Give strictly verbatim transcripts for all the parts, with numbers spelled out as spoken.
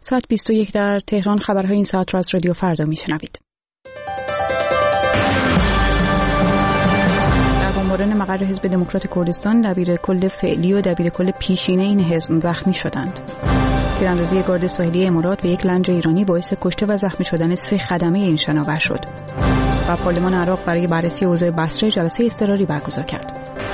ساعت بیست و یک در تهران. خبرهای این ساعت را از رادیو فردا میشنوید. در بمباران مقر حزب دموکرات کردستان دبیر کل فعلی و دبیر کل پیشینه این حزب زخمی شدند. تیراندازی گارد ساحلی امارات به یک لنج ایرانی باعث کشته و زخمی شدن سه خدمه این شناور شد. و پارلمان عراق برای بررسی اوضاع بصره جلسه اضطراری برگزار کرد.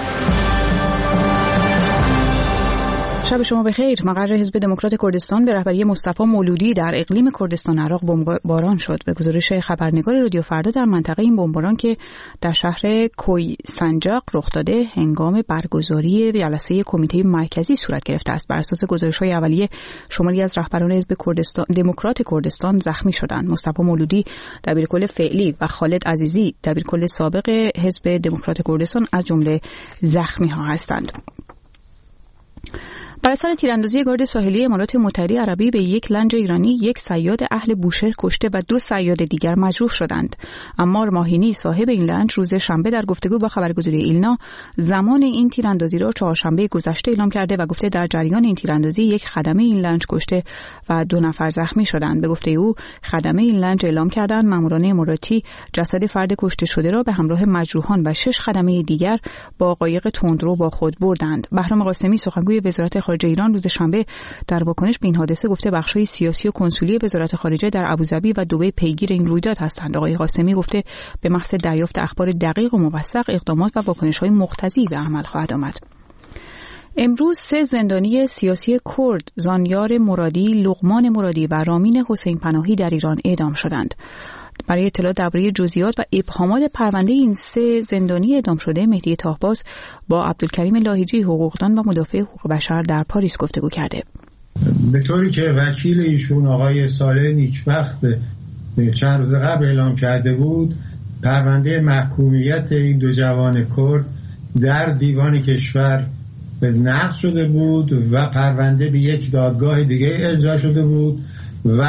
شب شما بخیر. مقر حزب دموکرات کردستان به رهبری مصطفی مولودی در اقلیم کردستان عراق بمباران شد. به گزارش خبرنگار رادیو فردا در منطقه این بمباران که در شهر کوی سنجاق رخ داده هنگام برگزاری جلسه کمیته مرکزی صورت گرفته است. بر اساس گزارش‌های اولیه شماری از رهبران حزب کردستان دموکرات کردستان زخمی شدند. مصطفی مولودی دبیرکل فعلی و خالد عزیزی دبیرکل سابق حزب دموکرات کردستان از جمله زخمی‌ها هستند. بر اثر تیراندازی گارد ساحلی امارات متحده عربی به یک لنج ایرانی، یک صیاد اهل بوشهر کشته و دو صیاد دیگر مجروح شدند. عمار ماهینی صاحب این لنج روز شنبه در گفتگو با خبرگزاری ایلنا زمان این تیراندازی را چهارشنبه گذشته اعلام کرده و گفته در جریان این تیراندازی یک خدمه این لنج کشته و دو نفر زخمی شدند. به گفته او خدمه این لنج اعلام کردند ماموران اماراتی جسد فرد کشته شده را به همراه مجروحان و شش خدمه دیگر با قایق تندرو با خود بردند. بهرام قاسمی سخنگوی وزارت خارجه ایران روز شنبه در واکنش به این حادثه گفته بخش‌های سیاسی و کنسولی وزارت خارجه در ابوظبی و دبی پیگیر این رویداد هستند. آقای قاسمی گفته به محض دریافت اخبار دقیق و موثق اقدامات و واکنش‌های مقتضی به عمل خواهد آمد. امروز سه زندانی سیاسی کرد زانیار مرادی، لقمان مرادی و رامین حسین پناهی در ایران اعدام شدند. برای اطلاع درباره جزئیات و ابهامات پرونده این سه زندانی اعدام شده مهدی طاهباز با عبدالکریم لاهیجی حقوقدان و مدافع حقوق بشر در پاریس گفتگو کرده. به طوری که وکیل ایشون آقای صالح نیکبخت چند روز قبل اعلام کرده بود، پرونده محکومیت این دو جوان کرد در دیوان کشور نقض شده بود و پرونده به یک دادگاه دیگه ارجاع شده بود و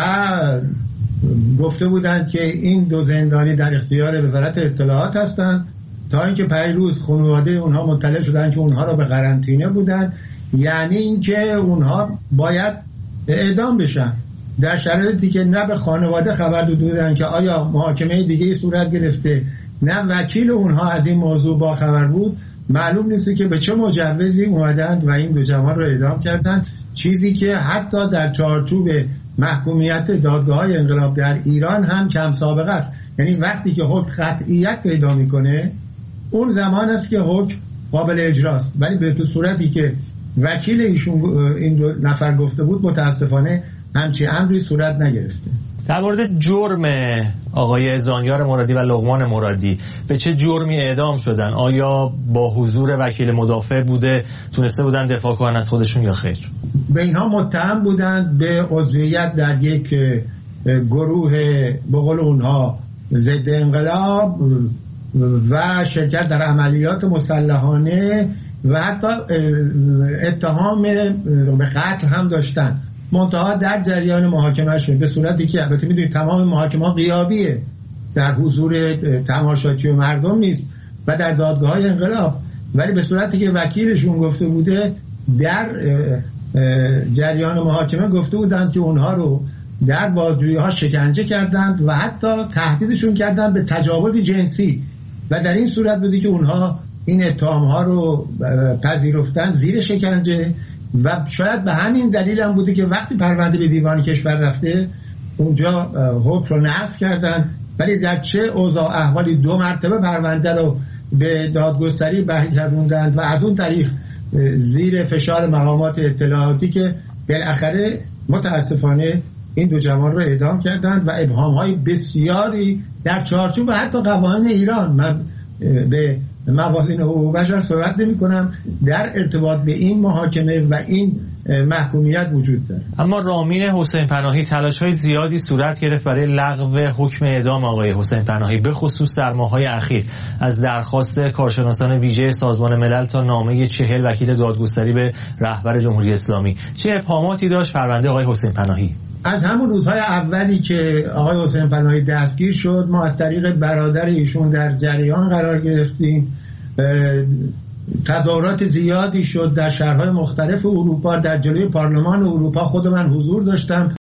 گفته بودند که این دو زندانی در اختیار وزارت اطلاعات هستند تا اینکه پیروز خانواده اونها مطلع شدن که اونها را به قرنطینه بودند، یعنی اینکه اونها باید اعدام بشن، در شرایطی که نه به خانواده خبر داده بودند که آیا محاکمه دیگه صورت گرفته، نه وکیل اونها از این موضوع با خبر بود. معلوم نیست که به چه مجوزی اومدند و این دو جوان را اعدام کردند، چیزی که حتی در چارچوب محکومیت دادگاه‌های انقلاب در ایران هم کم سابقه است. یعنی وقتی که حکم قطعیت پیدا میکنه اون زمان است که حکم قابل اجراست، ولی به تو صورتی که وکیل ایشون این دو نفر گفته بود متاسفانه همچی امری صورت نگرفته. در مورد جرم آقای زانیار مرادی و لقمان مرادی، به چه جرمی اعدام شدن؟ آیا با حضور وکیل مدافع بوده، تونسته بودن دفاع کنن از خودشون یا خیر؟ به اینها متهم بودند به عضویت در یک گروه به قول اونها ضد انقلاب و شرکت در عملیات مسلحانه و حتی اتهام به قتل هم داشتن. منتها در جریان محاکمه شد به صورتی که البته میدونید تمام محاکمه غیابیه، در حضور تماشاچی و مردم نیست و در دادگاه‌های انقلاب، ولی به صورتی که وکیلشون گفته بوده در جریان محاکمه گفته بودند که اونها رو در بازجویی‌ها شکنجه کردند و حتی تهدیدشون کردند به تجاوز جنسی و در این صورت بودی که اونها این اتهام‌ها رو پذیرفتن زیر شکنجه و شاید به همین دلیل هم بوده که وقتی پرونده به دیوان کشور رفته اونجا حکم رو نقض کردن، ولی در چه اوضاع احوالی دو مرتبه پرونده رو به دادگستری برگردوندند و از اون طریق زیر فشار مقامات اطلاعاتی که بالاخره متاسفانه این دو جوان رو اعدام کردند و ابهام‌های بسیاری در چارچوب حتی قوانین ایران، من به موازین حقوق بشر صحبت نمی کنم، در ارتباط به این محاکمه و این محکومیت وجود داره. اما رامین حسین پناهی تلاش‌های زیادی صورت گرفت برای لغو حکم اعدام آقای حسین پناهی، به خصوص در ماه‌های اخیر، از درخواست کارشناسان ویژه سازمان ملل تا نامه چهل وکیل دادگستری به رهبر جمهوری اسلامی. چه ابهاماتی داشت پرونده آقای حسین پناهی؟ از همون روزهای اولی که آقای حسین پناهی دستگیر شد ما از طریق برادر ایشون در جریان قرار گرفتیم. تظاهرات زیادی شد در شهرهای مختلف اروپا، در جلوی پارلمان اروپا خود من حضور داشتم